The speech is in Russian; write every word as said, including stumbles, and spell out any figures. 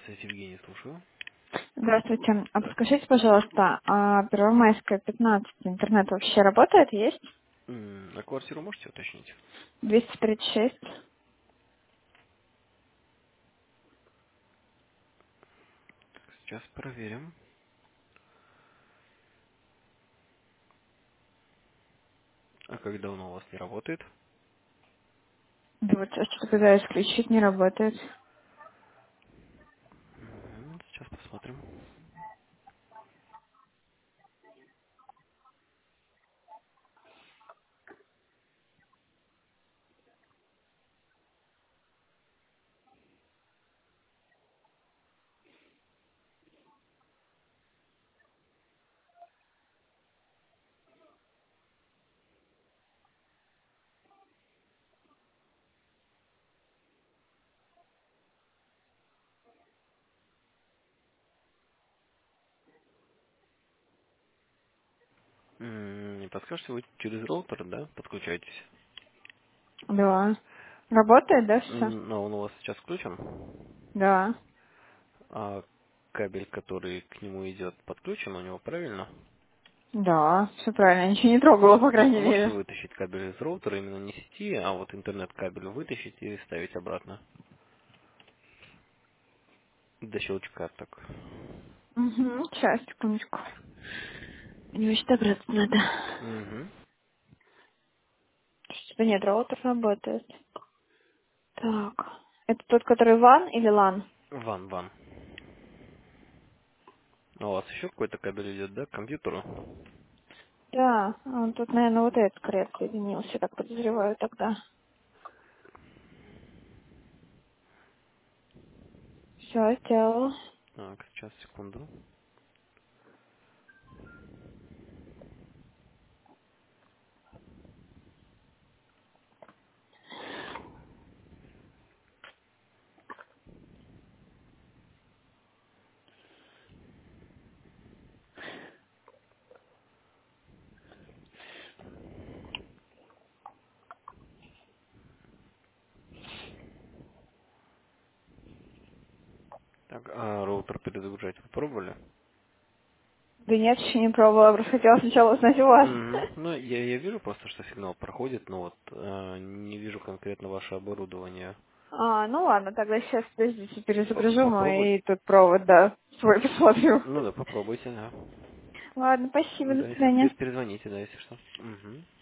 Евгений, слушаю. Здравствуйте. А Да. подскажите, пожалуйста, а Первомайская, пятнадцать, интернет вообще работает? Есть? М, А квартиру можете уточнить? двести тридцать шесть. Сейчас проверим. А как давно у вас не работает? Да вот сейчас что-то пытаюсь включить, не работает. Мгм, Сейчас посмотрим. М, Не подскажете, вы через роутер, да, подключаетесь? Да. Работает, да, все? М, Но он у вас сейчас включен, Да. а кабель, который к нему идет, подключен у него, правильно? Да, все правильно. Ничего не трогала, по Ну, крайней а можете мере. вытащить кабель из роутера, именно не сети, а вот интернет-кабель вытащить и вставить обратно? До щелчка так. Угу. Сейчас, секундочку. Мне вообще добраться надо. Угу. Что-то нет, роутер работает. Так. Это тот, который ван или лан? Ван, ван. А у вас еще какой-то кабель идет, да, к компьютеру? Да. Он тут, наверное, вот этот скорее отсоединился, так подозреваю тогда. Все, сделала. Так, сейчас, секунду. Так, а роутер перезагружать вы пробовали? Да нет, еще не пробовала, просто хотела сначала узнать у вас. Угу. Ну, я, я вижу просто, что сигнал проходит, но вот э, не вижу конкретно ваше оборудование. А, ну ладно, тогда сейчас, подождите, По- перезагружу попробуй. мой тут провод, да, свой посмотрю. Ну да, попробуйте, да. Ладно, спасибо, до Да, если свидания. пер- перезвоните, да, если что. Угу.